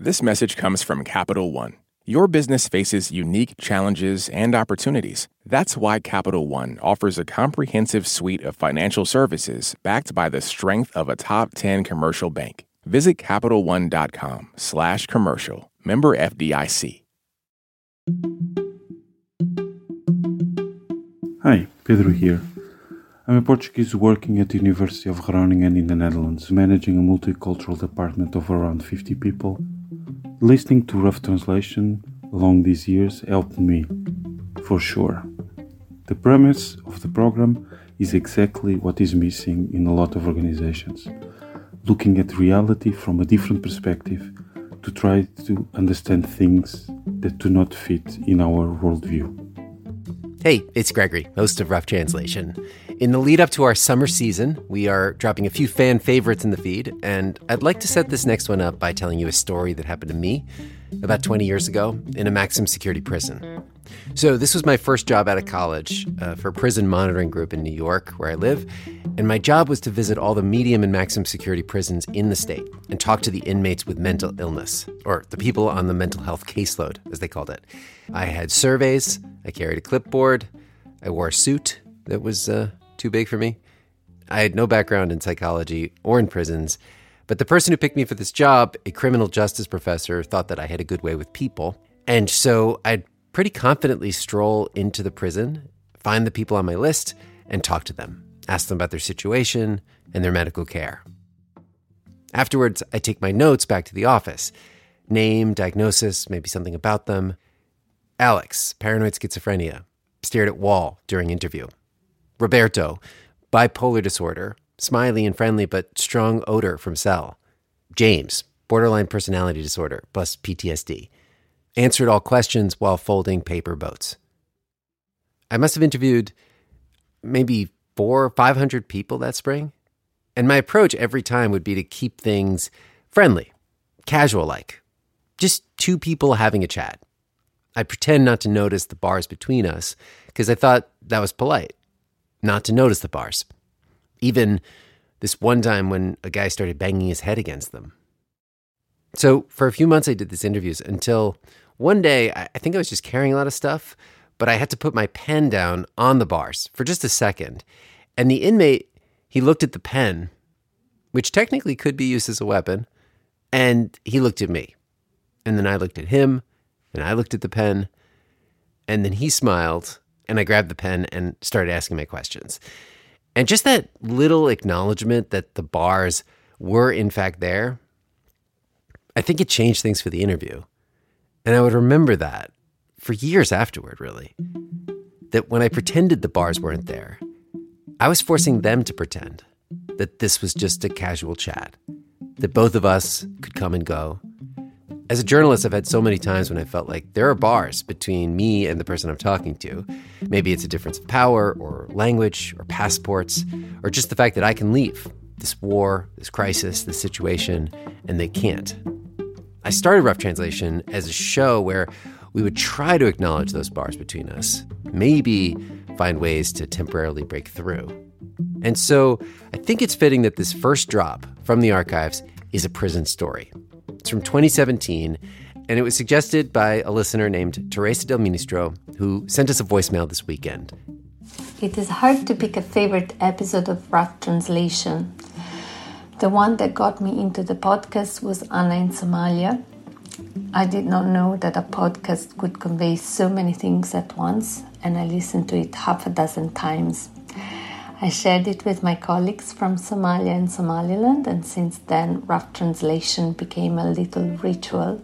This message comes from Capital One. Your business faces unique challenges and opportunities. That's why Capital One offers a comprehensive suite of financial services backed by the strength of a top 10 commercial bank. Visit CapitalOne.com/commercial. Member FDIC. Hi, Pedro here. I'm a Portuguese working at the University of Groningen in the Netherlands, managing a multicultural department of around 50 people. Listening to Rough Translation along these years helped me, for sure. The premise of the program is exactly what is missing in a lot of organizations. Looking at reality from a different perspective to try to understand things that do not fit in our worldview. Hey, it's Gregory, host of Rough Translation. In the lead up to our summer season, we are dropping a few fan favorites in the feed, and I'd like to set this next one up by telling you a story that happened to me about 20 years ago in a maximum security prison. So this was my first job out of college for a prison monitoring group in New York, where I live, and my job was to visit all the medium and maximum security prisons in the state and talk to the inmates with mental illness, or the people on the mental health caseload, as they called it. I had surveys, I carried a clipboard, I wore a suit that was too big for me. I had no background in psychology or in prisons, but the person who picked me for this job, a criminal justice professor, thought that I had a good way with people. And so I'd pretty confidently stroll into the prison, find the people on my list, and talk to them, ask them about their situation and their medical care. Afterwards, I take my notes back to the office. Name, diagnosis, maybe something about them. Alex, paranoid schizophrenia, stared at wall during interview. Roberto, bipolar disorder, smiley and friendly but strong odor from cell. James, borderline personality disorder plus PTSD. Answered all questions while folding paper boats. I must have interviewed maybe 400 or 500 people that spring. And my approach every time would be to keep things friendly, casual-like. Just two people having a chat. I'd pretend not to notice the bars between us because I thought that was polite, not to notice the bars. Even this one time when a guy started banging his head against them. So for a few months I did these interviews until one day I think I was just carrying a lot of stuff, but I had to put my pen down on the bars for just a second. And the inmate, he looked at the pen, which technically could be used as a weapon, and he looked at me. And then I looked at him, and I looked at the pen, and then he smiled, and I grabbed the pen and started asking my questions. And just that little acknowledgement that the bars were in fact there, I think it changed things for the interview. And I would remember that for years afterward, really. That when I pretended the bars weren't there, I was forcing them to pretend that this was just a casual chat, that both of us could come and go. As a journalist, I've had so many times when I felt like there are bars between me and the person I'm talking to. Maybe it's a difference of power or language or passports or just the fact that I can leave this war, this crisis, this situation, and they can't. I started Rough Translation as a show where we would try to acknowledge those bars between us, maybe find ways to temporarily break through. And so I think it's fitting that this first drop from the archives is a prison story. It's from 2017, and it was suggested by a listener named Teresa Del Ministro, who sent us a voicemail this weekend. It is hard to pick a favorite episode of Rough Translation. The one that got me into the podcast was Anna in Somalia. I did not know that a podcast could convey so many things at once, and I listened to it half a dozen times. I shared it with my colleagues from Somalia and Somaliland, and since then, Rough Translation became a little ritual.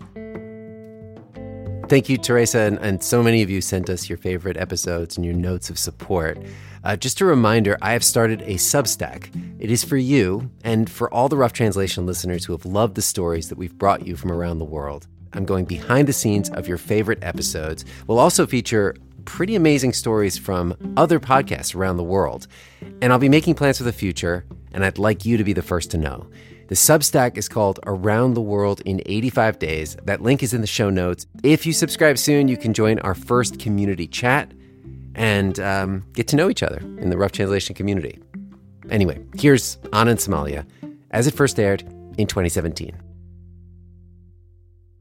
Thank you, Teresa, and so many of you sent us your favorite episodes and your notes of support. Just a reminder, I have started a Substack. It is for you and for all the Rough Translation listeners who have loved the stories that we've brought you from around the world. I'm going behind the scenes of your favorite episodes. We'll also feature pretty amazing stories from other podcasts around the world. And I'll be making plans for the future, and I'd like you to be the first to know. The Substack is called Around the World in 85 Days. That link is in the show notes. If you subscribe soon, you can join our first community chat and get to know each other in the Rough Translation community. Anyway, here's Anna in Somalia, as it first aired in 2017.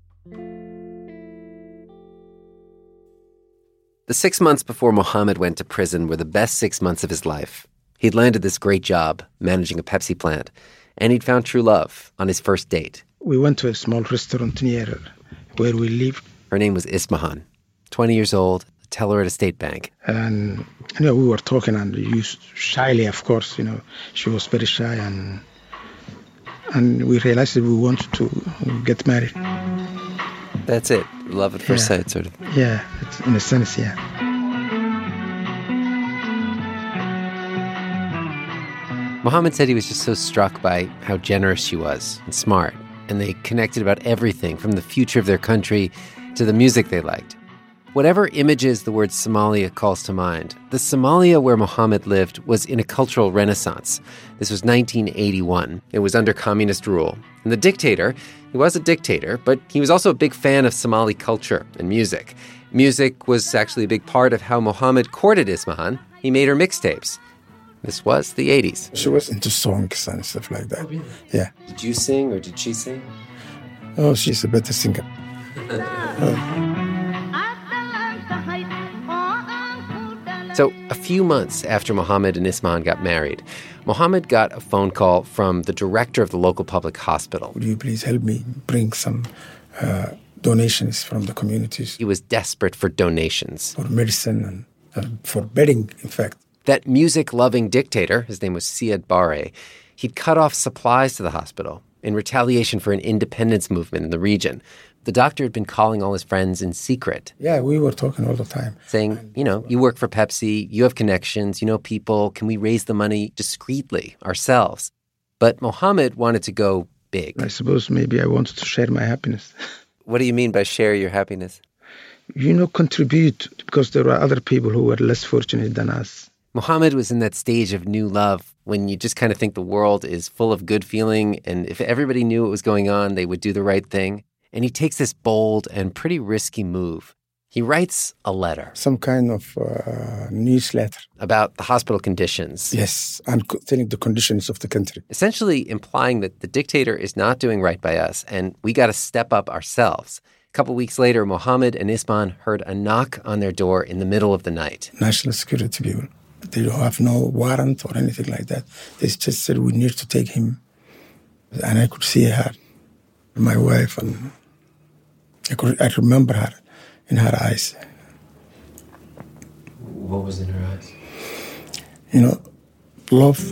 The 6 months before Mohammed went to prison were the best 6 months of his life. He'd landed this great job managing a Pepsi plant, and he'd found true love on his first date. We went to a small restaurant near where we lived. Her name was Ismahan, 20 years old, a teller at a state bank. And, we were talking and used shyly, of course, she was very shy and we realized that we wanted to get married. That's it. Love at first sight, sort of. Yeah, it's, in a sense, yeah. Mohammed said he was just so struck by how generous she was and smart, and they connected about everything from the future of their country to the music they liked. Whatever images the word Somalia calls to mind, the Somalia where Mohammed lived was in a cultural renaissance. This was 1981. It was under communist rule. And the dictator, he was a dictator, but he was also a big fan of Somali culture and music. Music was actually a big part of how Mohammed courted Ismahan. He made her mixtapes. This was the 80s. She was into songs and stuff like that. Oh, really? Yeah. Did you sing or did she sing? Oh, she's a better singer. So a few months after Mohammed and Ismahan got married, Mohammed got a phone call from the director of the local public hospital. Would you please help me bring some donations from the communities? He was desperate for donations. For medicine and for bedding, in fact. That music-loving dictator, his name was Siad Barre, he'd cut off supplies to the hospital in retaliation for an independence movement in the region. The doctor had been calling all his friends in secret. Yeah, we were talking all the time. Saying, you work for Pepsi, you have connections, you know people, can we raise the money discreetly ourselves? But Mohammed wanted to go big. I suppose maybe I wanted to share my happiness. What do you mean by share your happiness? Contribute, because there were other people who were less fortunate than us. Mohammed was in that stage of new love when you just kind of think the world is full of good feeling, and if everybody knew what was going on, they would do the right thing. And he takes this bold and pretty risky move. He writes a letter. Some kind of newsletter. About the hospital conditions. Yes, and telling the conditions of the country. Essentially implying that the dictator is not doing right by us, and we got to step up ourselves. A couple weeks later, Mohammed and Ismahan heard a knock on their door in the middle of the night. National security people. They don't have no warrant or anything like that. They just said, we need to take him. And I could see her, my wife, and I remember her in her eyes. What was in her eyes? Love,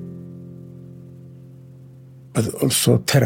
but also terror.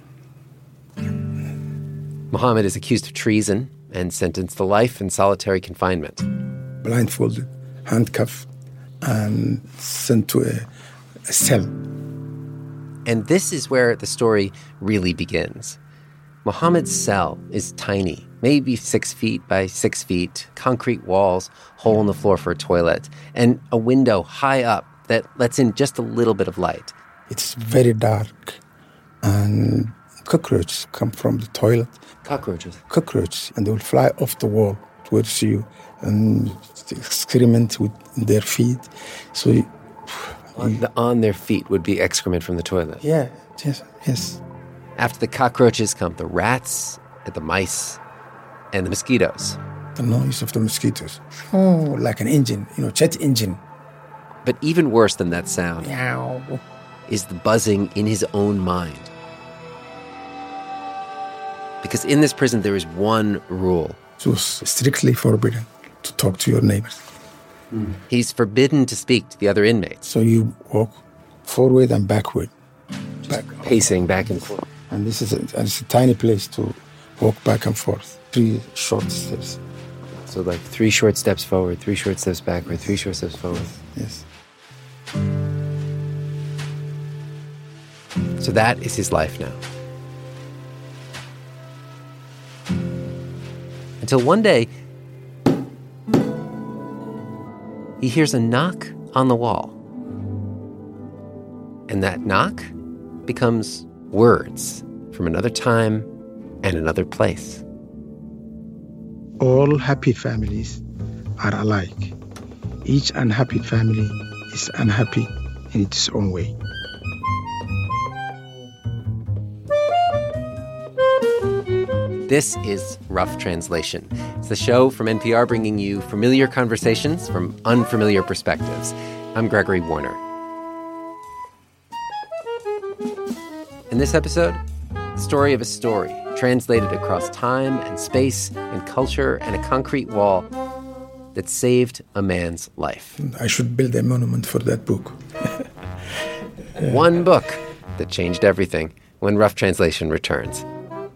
Mohammed is accused of treason and sentenced to life in solitary confinement. Blindfolded, handcuffed, and sent to a cell. And this is where the story really begins. Mohammed's cell is tiny, maybe 6 feet by 6 feet, concrete walls, hole in the floor for a toilet, and a window high up that lets in just a little bit of light. It's very dark, and cockroaches come from the toilet. Cockroaches? Cockroaches, and they will fly off the wall towards you and excrement with their feet. So on their feet would be excrement from the toilet? Yeah, yes. After the cockroaches come the rats, and the mice, and the mosquitoes. The noise of the mosquitoes. Oh, like an engine, jet engine. But even worse than that sound Meow. is the buzzing in his own mind. Because in this prison, there is one rule. It was strictly forbidden to talk to your neighbors. He's forbidden to speak to the other inmates. So you walk forward and backward. Pacing back and forth. And this is a tiny place to walk back and forth. 3 short steps. So like 3 short steps forward, 3 short steps backward, 3 short steps forward. Yes. So that is his life now. Until one day, he hears a knock on the wall. And that knock becomes words from another time and another place. All happy families are alike. Each unhappy family is unhappy in its own way. This is Rough Translation. It's the show from NPR bringing you familiar conversations from unfamiliar perspectives. I'm Gregory Warner. In this episode, the story of a story translated across time and space and culture and a concrete wall that saved a man's life. I should build a monument for that book. One book that changed everything, when Rough Translation returns.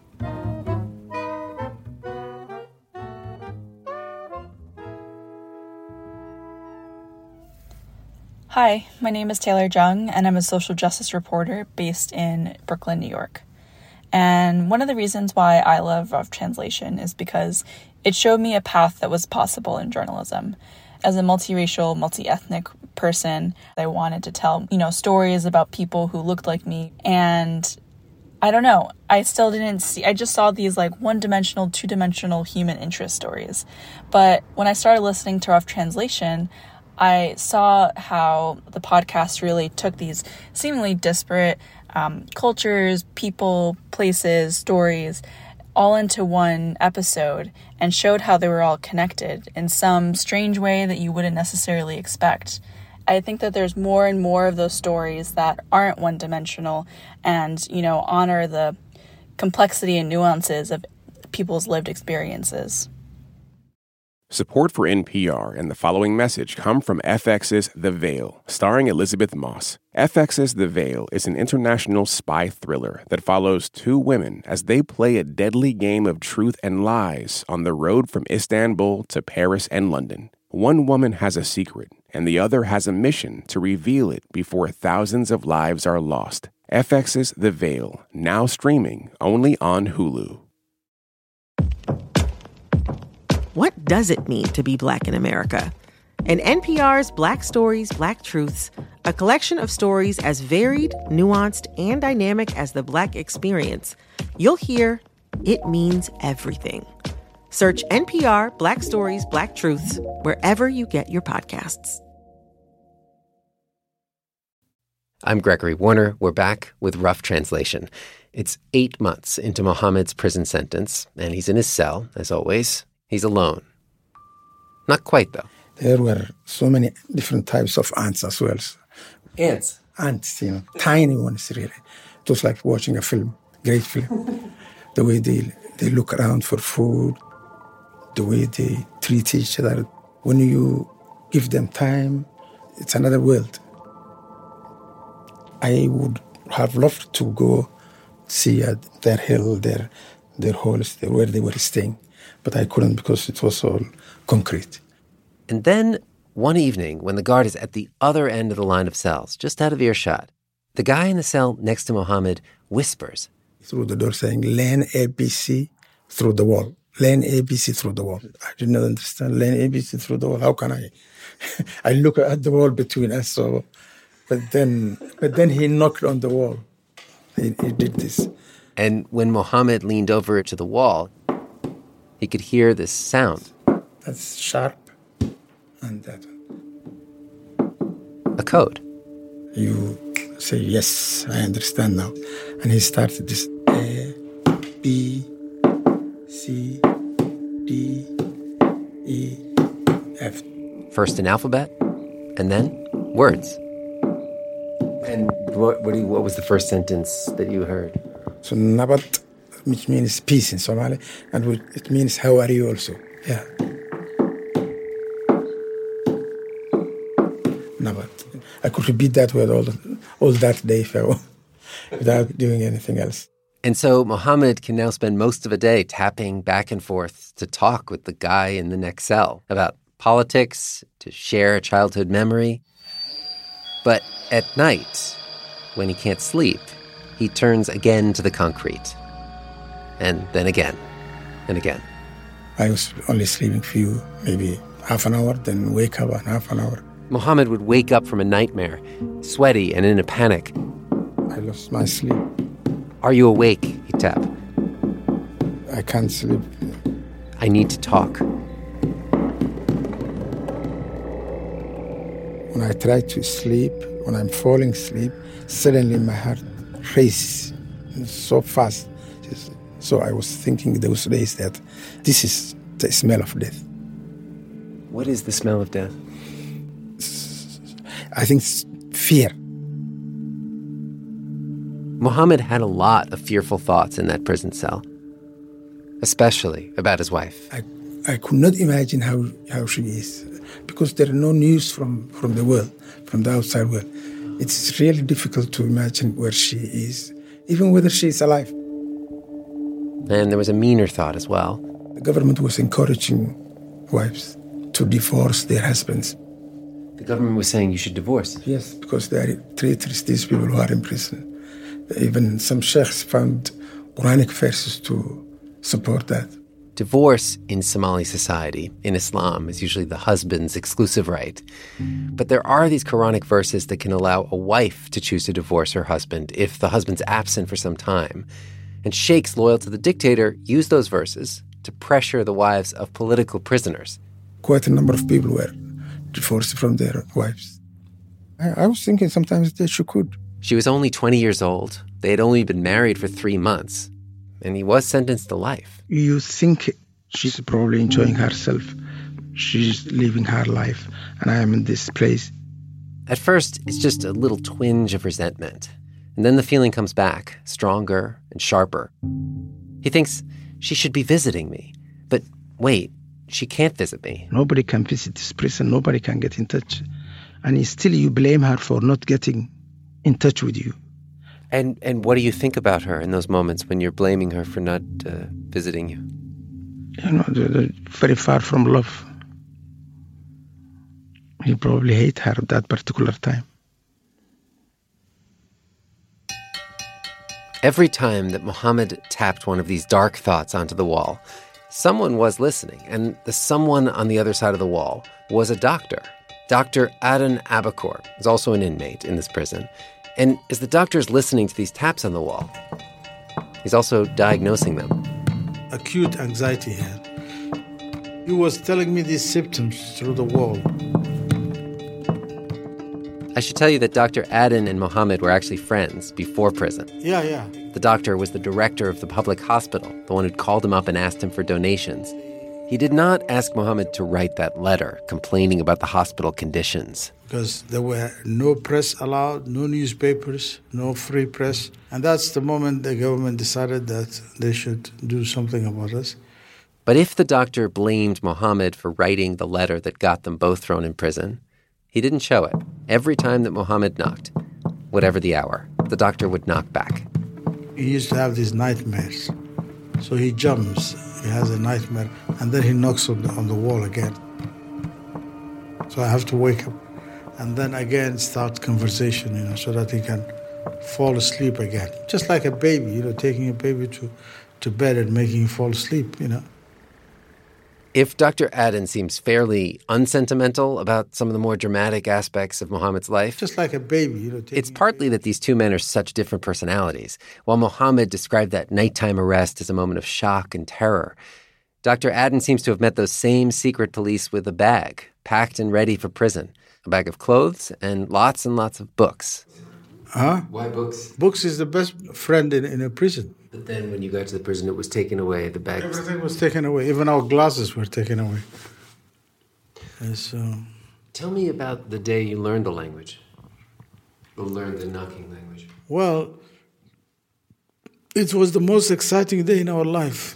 Hi, my name is Taylor Jung, and I'm a social justice reporter based in Brooklyn, New York. And one of the reasons why I love Rough Translation is because it showed me a path that was possible in journalism. As a multiracial, multi-ethnic person, I wanted to tell, stories about people who looked like me. And I don't know, I just saw these one-dimensional, two-dimensional human interest stories. But when I started listening to Rough Translation, I saw how the podcast really took these seemingly disparate cultures, people, places, stories, all into one episode and showed how they were all connected in some strange way that you wouldn't necessarily expect. I think that there's more and more of those stories that aren't one-dimensional and, honor the complexity and nuances of people's lived experiences. Support for NPR and the following message come from FX's The Veil, starring Elizabeth Moss. FX's The Veil is an international spy thriller that follows two women as they play a deadly game of truth and lies on the road from Istanbul to Paris and London. One woman has a secret, and the other has a mission to reveal it before thousands of lives are lost. FX's The Veil, now streaming only on Hulu. What does it mean to be Black in America? In NPR's Black Stories, Black Truths, a collection of stories as varied, nuanced, and dynamic as the Black experience, you'll hear it means everything. Search NPR Black Stories, Black Truths wherever you get your podcasts. I'm Gregory Warner. We're back with Rough Translation. It's 8 months into Mohammed's prison sentence, and he's in his cell, as always. He's alone. Not quite, though. There were so many different types of ants as well. Ants? Ants, tiny ones, really. It was like watching a film, great film. The way they look around for food, the way they treat each other. When you give them time, it's another world. I would have loved to go see their hill, their holes, where they were staying. But I couldn't because it was all concrete. And then, one evening, when the guard is at the other end of the line of cells, just out of earshot, the guy in the cell next to Mohammed whispers. Through the door saying, "Lane ABC through the wall. Lane ABC through the wall." I did not understand. Lane ABC through the wall. How can I? I look at the wall between us. So, but then he knocked on the wall. He did this. And when Mohammed leaned over to the wall, he could hear this sound. That's sharp. And that. A code. You say, "Yes, I understand now." And he started this A, B, C, D, E, F. First an alphabet, and then words. And what was the first sentence that you heard? So Nabat, which means peace in Somali, and it means how are you also. Yeah. Nabat. I could repeat that word all that day without doing anything else. And so Mohammed can now spend most of a day tapping back and forth to talk with the guy in the next cell about politics, to share a childhood memory. But at night, when he can't sleep, he turns again to the concrete. And then again, and again. I was only sleeping maybe half an hour, then wake up and half an hour. Mohammed would wake up from a nightmare, sweaty and in a panic. I lost my sleep. Are you awake? He'd tap. I can't sleep. I need to talk. When I try to sleep, when I'm falling asleep, suddenly my heart races so fast. Just So I was thinking those days that this is the smell of death. What is the smell of death? I think it's fear. Mohammed had a lot of fearful thoughts in that prison cell, especially about his wife. I could not imagine how she is, because there are no news from the world, from the outside world. It's really difficult to imagine where she is, even whether she is alive. And there was a meaner thought as well. The government was encouraging wives to divorce their husbands. The government was saying you should divorce. Yes, because they are traitors, these people who are in prison. Even some sheikhs found Quranic verses to support that. Divorce in Somali society, in Islam, is usually the husband's exclusive right. But there are these Quranic verses that can allow a wife to choose to divorce her husband if the husband's absent for some time. And sheikhs loyal to the dictator use those verses to pressure the wives of political prisoners. Quite a number of people were divorced from their wives. I was thinking sometimes that she could. She was only 20 years old. They had only been married for 3 months. And he was sentenced to life. You think she's probably enjoying herself. She's living her life, and I am in this place. At first, it's just a little twinge of resentment. And then the feeling comes back, stronger and sharper. He thinks she should be visiting me. But wait, she can't visit me. Nobody can visit this prison. Nobody can get in touch. And still you blame her for not getting in touch with you. And what do you think about her in those moments when you're blaming her for not visiting you? You know, they're very far from love. You probably hate her at that particular time. Every time that Mohammed tapped one of these dark thoughts onto the wall, someone was listening, and the someone on the other side of the wall was a doctor. Dr. Aden Abakur is also an inmate in this prison. And as the doctor is listening to these taps on the wall, he's also diagnosing them. Acute anxiety here. He was telling me these symptoms through the wall. I should tell you that Dr. Aden and Mohammed were actually friends before prison. Yeah. The doctor was the director of the public hospital, the one who'd called him up and asked him for donations. He did not ask Mohammed to write that letter complaining about the hospital conditions. Because there were no press allowed, no newspapers, no free press. And that's the moment the government decided that they should do something about us. But if the doctor blamed Mohammed for writing the letter that got them both thrown in prison, he didn't show it. Every time that Mohammed knocked, whatever the hour, the doctor would knock back. He used to have these nightmares. So he jumps, he has a nightmare, and then he knocks on the wall again. So I have to wake up and then again start conversation, so that he can fall asleep again. Just like a baby, taking a baby to bed and making him fall asleep, If Dr. Aden seems fairly unsentimental about some of the more dramatic aspects of Mohammed's life, just like a baby, it's partly that these two men are such different personalities. While Mohammed described that nighttime arrest as a moment of shock and terror, Dr. Aden seems to have met those same secret police with a bag, packed and ready for prison, a bag of clothes and lots of books. Huh? Why books? Books is the best friend in a prison. But then when you got to the prison, it was taken away, the bag. Everything was taken away. Even our glasses were taken away. And so... Tell me about the day you learned the language. Or learned the knocking language. Well, it was the most exciting day in our life.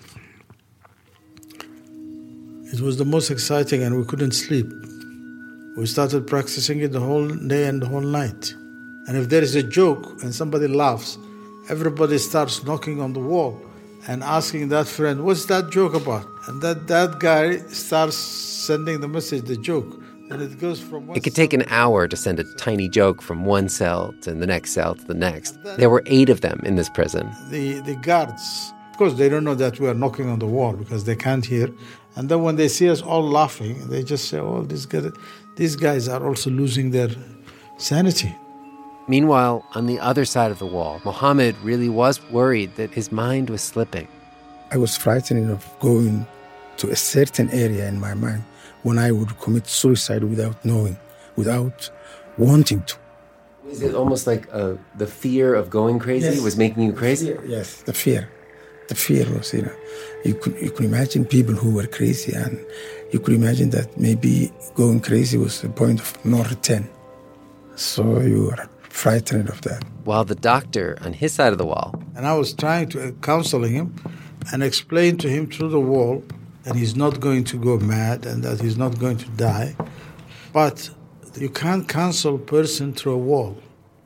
It was the most exciting, and we couldn't sleep. We started practicing it the whole day and the whole night. And if there is a joke and somebody laughs, everybody starts knocking on the wall and asking that friend, what's that joke about? And that guy starts sending the message, the joke. And it goes from one... It could take an hour to send a tiny joke from one cell to the next cell to the next. There were 8 of them in this prison. The guards, of course, they don't know that we are knocking on the wall because they can't hear. And then when they see us all laughing, they just say, oh, these guys are also losing their sanity. Meanwhile, on the other side of the wall, Mohammed really was worried that his mind was slipping. I was frightened of going to a certain area in my mind when I would commit suicide without knowing, without wanting to. Is it almost like the fear of going crazy was making you crazy? Yes, the fear. The fear was, you could imagine people who were crazy, and you could imagine that maybe going crazy was the point of no return. So you were frightened of that. While the doctor on his side of the wall. And I was trying to counsel him and explain to him through the wall that he's not going to go mad and that he's not going to die. But you can't counsel a person through a wall.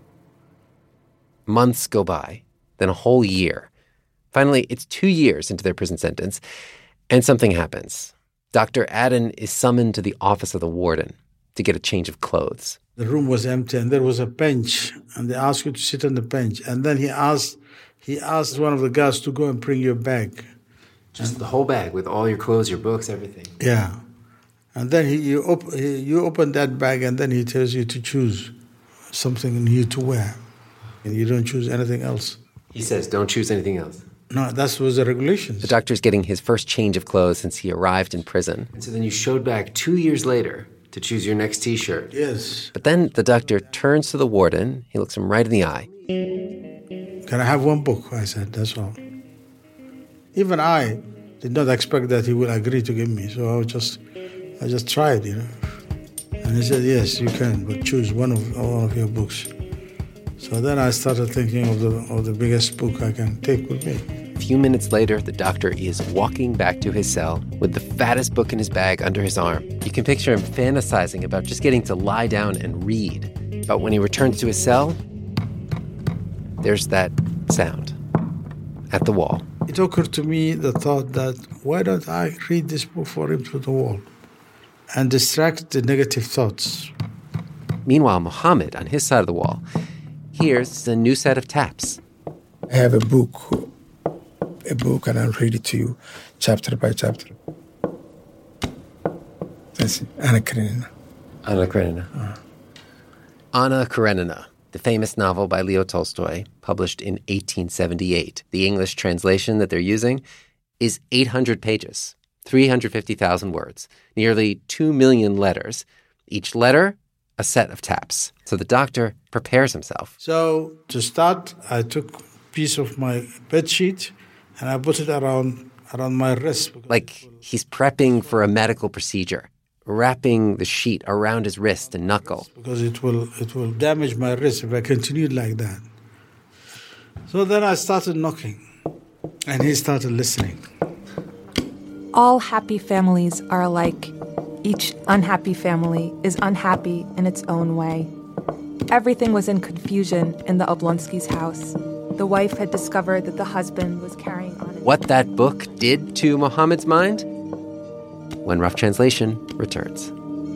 Months go by, then a whole year. Finally, it's 2 years into their prison sentence, and something happens. Dr. Aden is summoned to the office of the warden to get a change of clothes. The room was empty, and there was a bench, and they asked you to sit on the bench. And then he asked one of the guards to go and bring your bag. Just the whole bag with all your clothes, your books, everything. Yeah. And then you open that bag, and then he tells you to choose something new to wear. And you don't choose anything else. He says, don't choose anything else. No, that was the regulations. The doctor's getting his first change of clothes since he arrived in prison. And so then you showed back 2 years later to choose your next T-shirt. Yes. But then the doctor turns to the warden. He looks him right in the eye. Can I have one book? I said, that's all. Even I did not expect that he would agree to give me. So I just tried, And he said, yes, you can, but choose one of all of your books. So then I started thinking of the biggest book I can take with me. A few minutes later, the doctor is walking back to his cell with the fattest book in his bag under his arm. You can picture him fantasizing about just getting to lie down and read. But when he returns to his cell, there's that sound at the wall. It occurred to me the thought that why don't I read this book for him through the wall and distract the negative thoughts? Meanwhile, Mohammed, on his side of the wall, here's a new set of taps. I have a book, and I'll read it to you chapter by chapter. That's Anna Karenina. Anna Karenina. Anna Karenina, the famous novel by Leo Tolstoy, published in 1878. The English translation that they're using is 800 pages, 350,000 words, nearly 2 million letters. Each letter, a set of taps. So the doctor prepares himself. So to start, I took a piece of my bedsheet and I put it around my wrist. Like he's prepping for a medical procedure, wrapping the sheet around his wrist and knuckle. Because it will damage my wrist if I continued like that. So then I started knocking and he started listening. All happy families are alike. Each unhappy family is unhappy in its own way. Everything was in confusion in the Oblonsky's house. The wife had discovered that the husband was carrying on... What that book did to Mohammed's mind? When Rough Translation returns.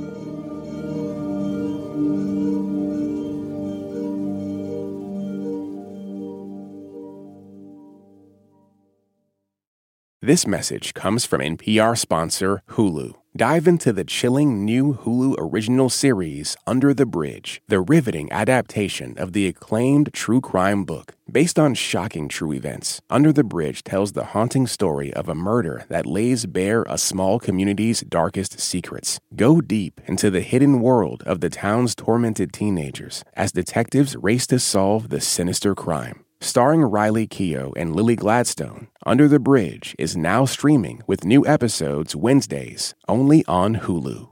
This message comes from NPR sponsor Hulu. Dive into the chilling new Hulu original series, Under the Bridge, the riveting adaptation of the acclaimed true crime book. Based on shocking true events, Under the Bridge tells the haunting story of a murder that lays bare a small community's darkest secrets. Go deep into the hidden world of the town's tormented teenagers as detectives race to solve the sinister crime. Starring Riley Keough and Lily Gladstone, Under the Bridge is now streaming with new episodes Wednesdays, only on Hulu.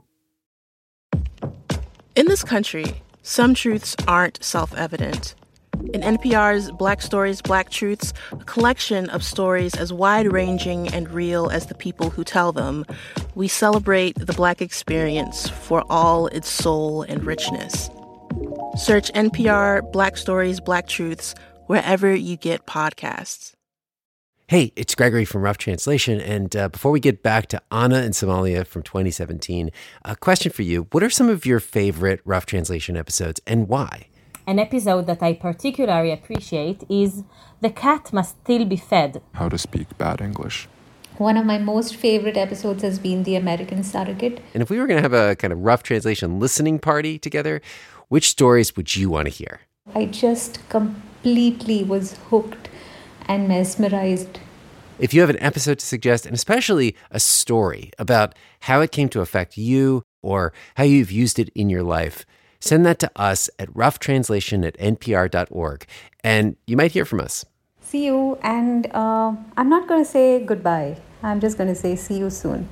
In this country, some truths aren't self-evident. In NPR's Black Stories, Black Truths, a collection of stories as wide-ranging and real as the people who tell them, we celebrate the Black experience for all its soul and richness. Search NPR Black Stories, Black Truths wherever you get podcasts. Hey, it's Gregory from Rough Translation, and before we get back to Anna in Somalia from 2017, a question for you. What are some of your favorite Rough Translation episodes, and why? An episode that I particularly appreciate is The Cat Must Still Be Fed. How to speak bad English. One of my most favorite episodes has been The American Surrogate. And if we were going to have a kind of Rough Translation listening party together, which stories would you want to hear? I just completely was hooked and mesmerized. If you have an episode to suggest, and especially a story about how it came to affect you or how you've used it in your life, send that to us at roughtranslation@npr.org, and you might hear from us. See you, and I'm not going to say goodbye. I'm just going to say see you soon.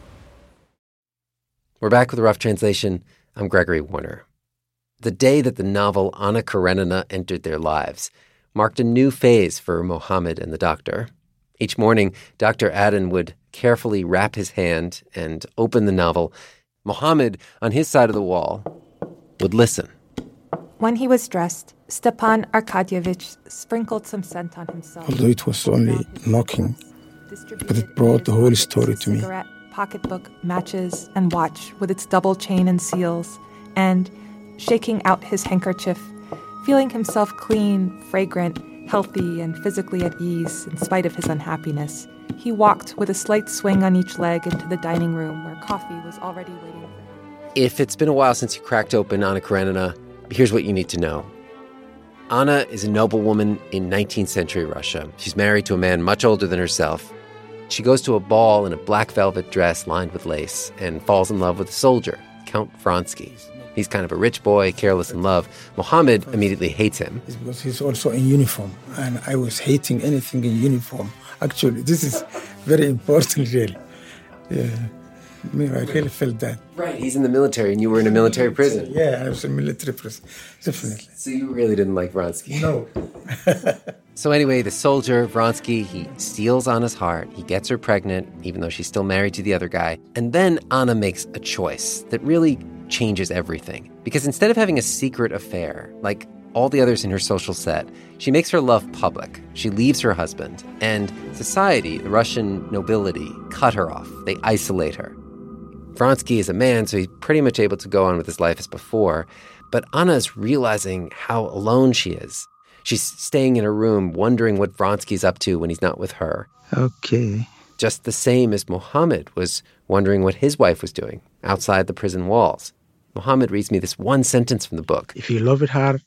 We're back with a Rough Translation. I'm Gregory Warner. The day that the novel Anna Karenina entered their lives marked a new phase for Mohammed and the doctor. Each morning, Dr. Aden would carefully wrap his hand and open the novel. Mohammed, on his side of the wall, would listen. When he was dressed, Stepan Arkadyevich sprinkled some scent on himself. Although it was only knocking, but it brought the whole story to me. Cigarette, pocketbook, matches, and watch with its double chain and seals, and, shaking out his handkerchief, feeling himself clean, fragrant, healthy, and physically at ease in spite of his unhappiness, he walked with a slight swing on each leg into the dining room where coffee was already waiting for him. If it's been a while since you cracked open Anna Karenina, here's what you need to know. Anna is a noblewoman in 19th century Russia. She's married to a man much older than herself. She goes to a ball in a black velvet dress lined with lace and falls in love with a soldier, Count Vronsky. He's kind of a rich boy, careless in love. Mohammed immediately hates him. It's because he's also in uniform, and I was hating anything in uniform. Actually, this is very important, really. Yeah. I really felt that. Right, he's in the military, and you were in a military prison. Yeah, I was in a military prison, definitely. So you really didn't like Vronsky. No. So anyway, the soldier, Vronsky, he steals Anna's heart. He gets her pregnant, even though she's still married to the other guy. And then Anna makes a choice that really changes everything. Because instead of having a secret affair, like all the others in her social set, she makes her love public. She leaves her husband. And society, the Russian nobility, cut her off. They isolate her. Vronsky is a man, so he's pretty much able to go on with his life as before. But Anna is realizing how alone she is. She's staying in her room, wondering what Vronsky's up to when he's not with her. Okay. Just the same as Mohammed was wondering what his wife was doing outside the prison walls. Mohammed reads me this one sentence from the book. If you loved her,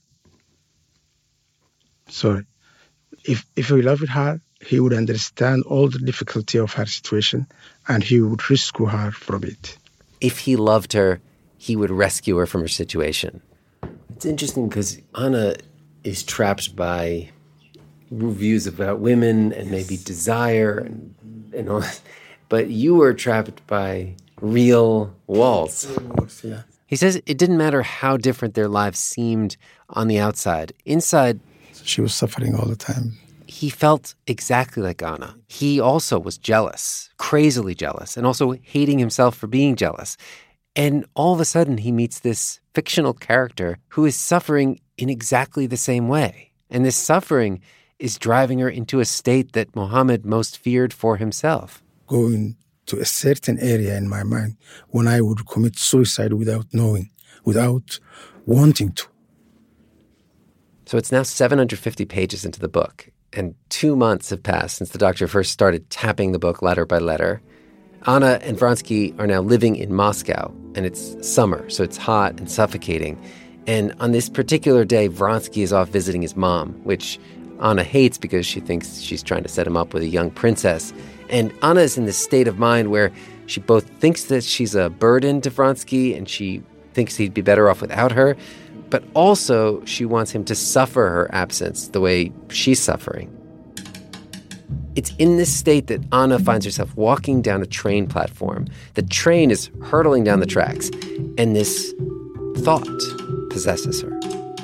if he loved her, he would understand all the difficulty of her situation and he would rescue her from it. If he loved her, he would rescue her from her situation. It's interesting because Anna is trapped by views about women and maybe desire and all that. But you were trapped by real walls. Yeah. He says it didn't matter how different their lives seemed on the outside. Inside, she was suffering all the time. He felt exactly like Anna. He also was jealous, crazily jealous, and also hating himself for being jealous. And all of a sudden, he meets this fictional character who is suffering in exactly the same way. And this suffering is driving her into a state that Mohammed most feared for himself. Going to a certain area in my mind when I would commit suicide without knowing, without wanting to. So it's now 750 pages into the book, and 2 months have passed since the doctor first started tapping the book letter by letter. Anna and Vronsky are now living in Moscow, and it's summer, so it's hot and suffocating. And on this particular day, Vronsky is off visiting his mom, which Anna hates because she thinks she's trying to set him up with a young princess. And Anna is in this state of mind where she both thinks that she's a burden to Vronsky and she thinks he'd be better off without her, but also she wants him to suffer her absence the way she's suffering. It's in this state that Anna finds herself walking down a train platform. The train is hurtling down the tracks, and this thought possesses her.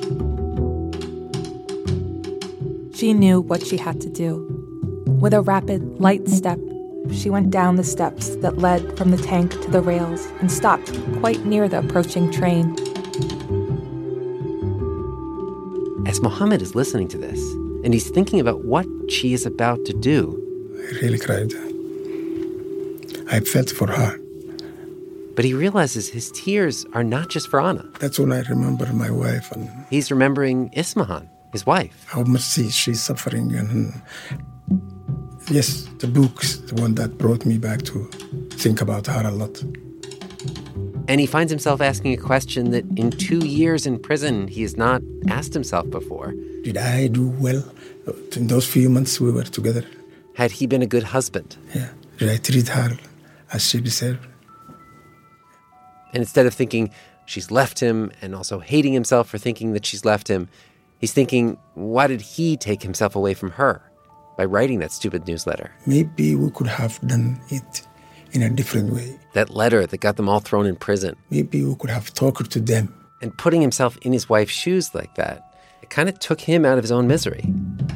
She knew what she had to do. With a rapid, light step, she went down the steps that led from the tank to the rails and stopped quite near the approaching train. As Mohammed is listening to this, and he's thinking about what she is about to do, I really cried. I felt for her. But he realizes his tears are not just for Anna. That's when I remember my wife. And he's remembering Ismahan, his wife. How much she's suffering. And yes, the book's the one that brought me back to think about her a lot. And he finds himself asking a question that in 2 years in prison, he has not asked himself before. Did I do well in those few months we were together? Had he been a good husband? Yeah. Did I treat her as she deserved? And instead of thinking she's left him and also hating himself for thinking that she's left him, he's thinking, why did he take himself away from her? by writing that stupid newsletter. Maybe we could have done it in a different way. That letter that got them all thrown in prison. Maybe we could have talked to them. And putting himself in his wife's shoes like that, it kind of took him out of his own misery.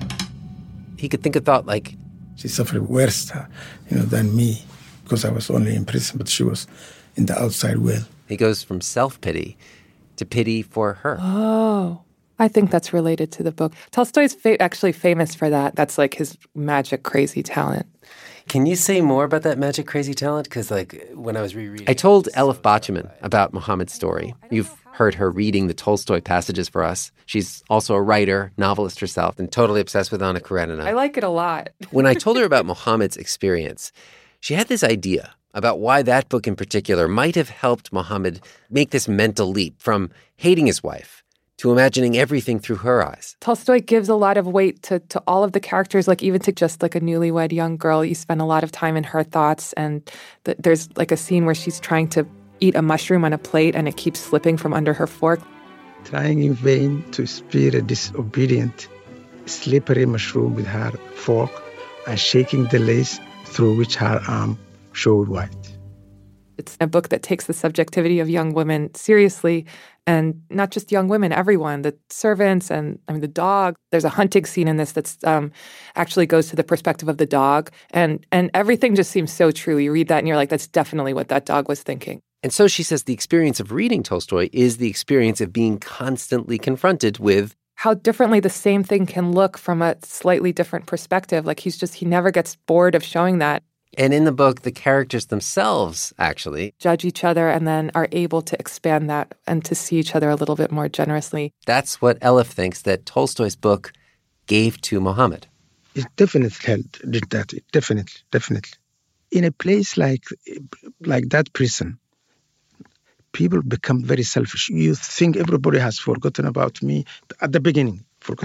He could think a thought like, she suffered worse, than me, because I was only in prison, but she was in the outside world. He goes from self-pity to pity for her. Oh, I think that's related to the book. Tolstoy's actually famous for that. That's like his magic, crazy talent. Can you say more about that magic, crazy talent? Because, when I was rereading... I told Elif Bachman about Mohammed's story. You've heard her reading the Tolstoy passages for us. She's also a writer, novelist herself, and totally obsessed with Anna Karenina. I like it a lot. When I told her about Mohammed's experience, she had this idea about why that book in particular might have helped Mohammed make this mental leap from hating his wife to imagining everything through her eyes. Tolstoy gives a lot of weight to all of the characters, even to just a newlywed young girl. You spend a lot of time in her thoughts, and there's a scene where she's trying to eat a mushroom on a plate and it keeps slipping from under her fork. Trying in vain to spear a disobedient, slippery mushroom with her fork and shaking the lace through which her arm showed white. It's a book that takes the subjectivity of young women seriously, and not just young women, everyone, the servants and the dog. There's a hunting scene in this that's actually goes to the perspective of the dog, and everything just seems so true. You read that and you're like, that's definitely what that dog was thinking. And so she says the experience of reading Tolstoy is the experience of being constantly confronted with how differently the same thing can look from a slightly different perspective. He never gets bored of showing that. And in the book, the characters themselves actually judge each other and then are able to expand that and to see each other a little bit more generously. That's what Elif thinks that Tolstoy's book gave to Mohammed. It definitely did that. Definitely. In a place like that prison, people become very selfish. You think everybody has forgotten about me at the beginning,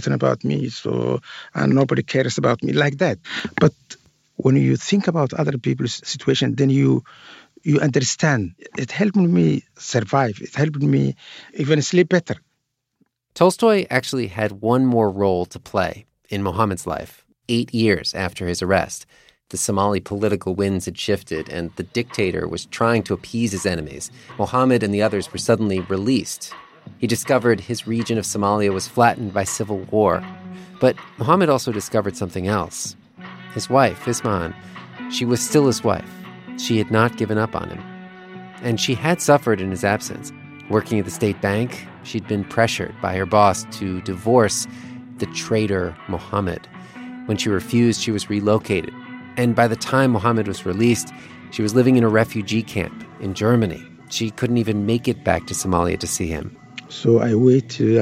and nobody cares about me like that. But when you think about other people's situation, then you understand. It helped me survive. It helped me even sleep better. Tolstoy actually had one more role to play in Mohammed's life 8 years after his arrest. The Somali political winds had shifted, and the dictator was trying to appease his enemies. Mohammed and the others were suddenly released. He discovered his region of Somalia was flattened by civil war. But Mohammed also discovered something else. His wife, Ismahan, she was still his wife. She had not given up on him. And she had suffered in his absence. Working at the state bank, she'd been pressured by her boss to divorce the traitor Mohammed. When she refused, she was relocated. And by the time Mohammed was released, she was living in a refugee camp in Germany. She couldn't even make it back to Somalia to see him. So I waited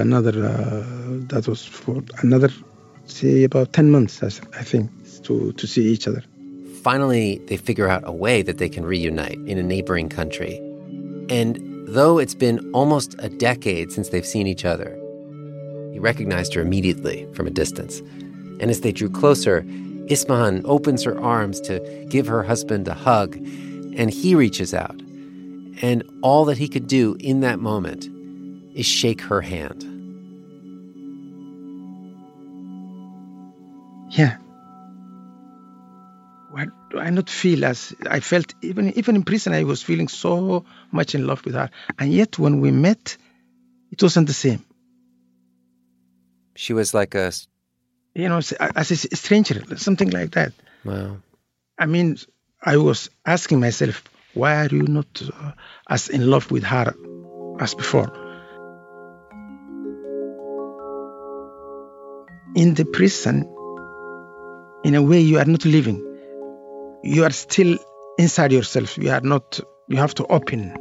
say about 10 months, I think, to see each other. Finally, they figure out a way that they can reunite in a neighboring country. And though it's been almost a decade since they've seen each other, he recognized her immediately from a distance. And as they drew closer, Ismahan opens her arms to give her husband a hug, and he reaches out. And all that he could do in that moment is shake her hand. Yeah. Why do I not feel as I felt even in prison? I was feeling so much in love with her. And yet when we met, it wasn't the same. She was like as a stranger, something like that. Wow. I mean, I was asking myself, why are you not as in love with her as before? In the prison, in a way, you are not living. You are still inside yourself. You have to open.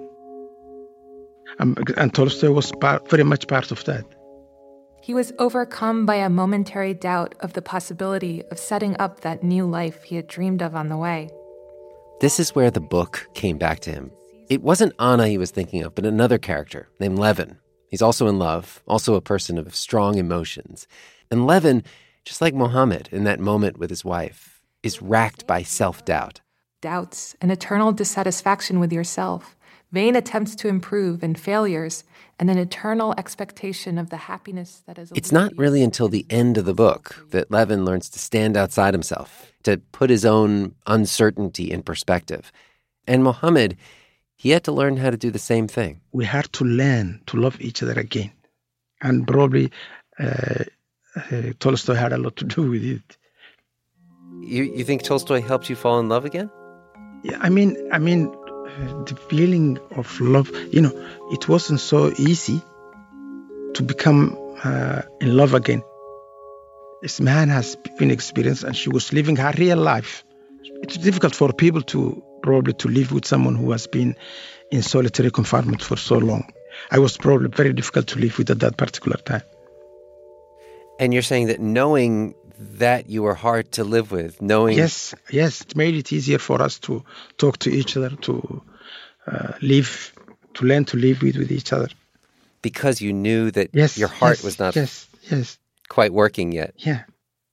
And Tolstoy was very much part of that. He was overcome by a momentary doubt of the possibility of setting up that new life he had dreamed of on the way. This is where the book came back to him. It wasn't Anna he was thinking of, but another character named Levin. He's also in love, also a person of strong emotions. And Levin, just like Mohammed in that moment with his wife, is racked by self-doubt. Doubts, an eternal dissatisfaction with yourself, vain attempts to improve and failures, and an eternal expectation of the happiness that is. It's not really until the end of the book that Levin learns to stand outside himself, to put his own uncertainty in perspective. And Mohammed, he had to learn how to do the same thing. We had to learn to love each other again. And probably Tolstoy had a lot to do with it. You think Tolstoy helped you fall in love again? Yeah, I mean, the feeling of love, it wasn't so easy to become in love again. This man has been experienced, and she was living her real life. It's difficult for people to live with someone who has been in solitary confinement for so long. I was probably very difficult to live with at that particular time. And you're saying that knowing that you were hard to live with, knowing... Yes, it made it easier for us to talk to each other, to learn to live with each other. Because you knew that your heart was not quite working yet. Yeah.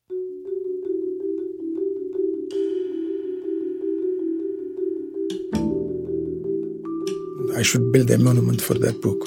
I should build a monument for that book.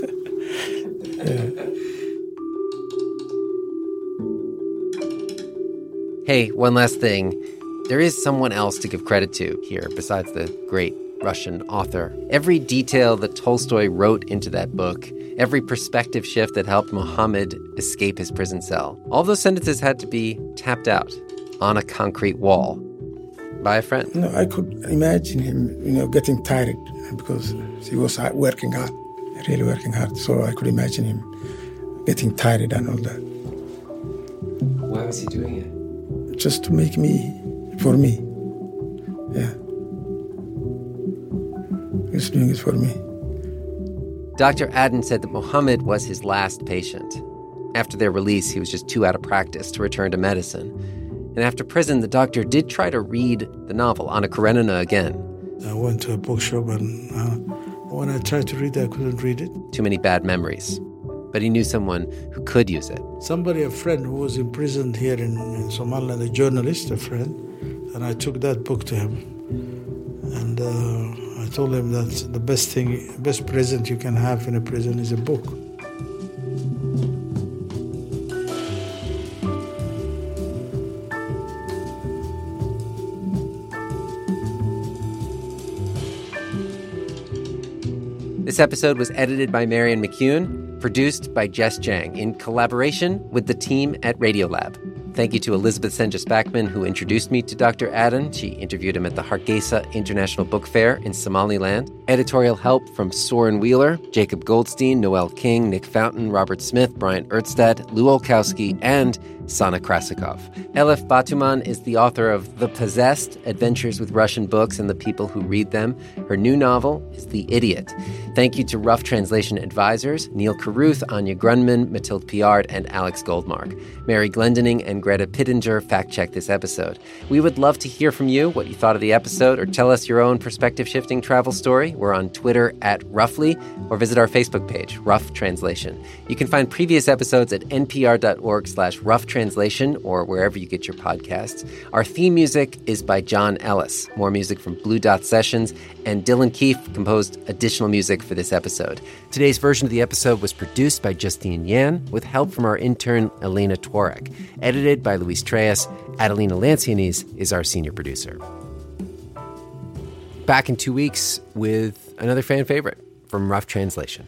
Hey, one last thing. There is someone else to give credit to here besides the great Russian author. Every detail that Tolstoy wrote into that book, every perspective shift that helped Mohammed escape his prison cell, all those sentences had to be tapped out on a concrete wall by a friend. I could imagine him, getting tired because he was working hard, really working hard. So I could imagine him getting tired and all that. Why was he doing it? Just to make for me. Yeah. He's doing it for me. Dr. Aden said that Mohammed was his last patient. After their release, he was just too out of practice to return to medicine. And after prison, the doctor did try to read the novel, Anna Karenina, again. I went to a bookshop, and when I tried to read it, I couldn't read it. Too many bad memories. But he knew someone who could use it. A friend who was imprisoned here in Somaliland, a journalist, a friend, and I took that book to him. And I told him that the best present you can have in a prison is a book. This episode was edited by Marian McCune, produced by Jess Jang in collaboration with the team at Radiolab. Thank you to Elizabeth Senja-Spackman, who introduced me to Dr. Aden. She interviewed him at the Hargeisa International Book Fair in Somaliland. Editorial help from Soren Wheeler, Jacob Goldstein, Noel King, Nick Fountain, Robert Smith, Bryant Erstad, Lou Olkowski, and Sana Krasikov. Elif Batuman is the author of The Possessed, Adventures with Russian Books and the People Who Read Them. Her new novel is The Idiot. Thank you to Rough Translation advisors, Neil Carruth, Anya Grunman, Mathilde Piard, and Alex Goldmark. Mary Glendening and Greta Pittenger fact-checked this episode. We would love to hear from you, what you thought of the episode, or tell us your own perspective-shifting travel story. We're on Twitter @Roughly, or visit our Facebook page, Rough Translation. You can find previous episodes at npr.org/roughTranslation or wherever you get your podcasts. Our theme music is by John Ellis. More music from Blue Dot Sessions, and Dylan Keefe composed additional music for this episode. Today's version of the episode was produced by Justine Yan with help from our intern, Elena Twarek. Edited by Luis Treyes. Adelina Lancianis is our senior producer. Back in 2 weeks with another fan favorite from Rough Translation.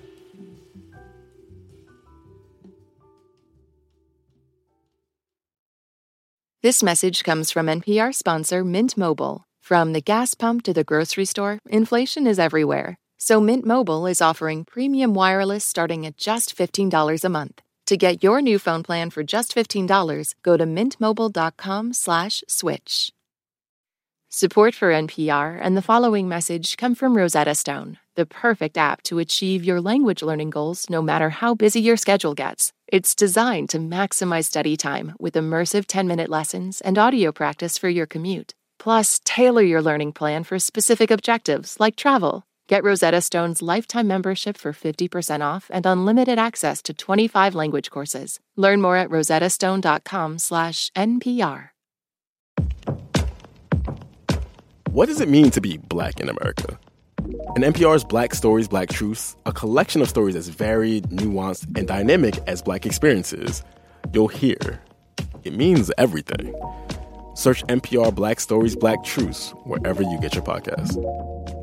This message comes from NPR sponsor Mint Mobile. From the gas pump to the grocery store, inflation is everywhere. So Mint Mobile is offering premium wireless starting at just $15 a month. To get your new phone plan for just $15, go to mintmobile.com/switch. Support for NPR and the following message come from Rosetta Stone, the perfect app to achieve your language learning goals no matter how busy your schedule gets. It's designed to maximize study time with immersive 10-minute lessons and audio practice for your commute. Plus, tailor your learning plan for specific objectives like travel. Get Rosetta Stone's lifetime membership for 50% off and unlimited access to 25 language courses. Learn more at rosettastone.com/NPR. What does it mean to be Black in America? In NPR's Black Stories, Black Truths, a collection of stories as varied, nuanced, and dynamic as Black experiences, you'll hear. It means everything. Search NPR Black Stories, Black Truths wherever you get your podcasts.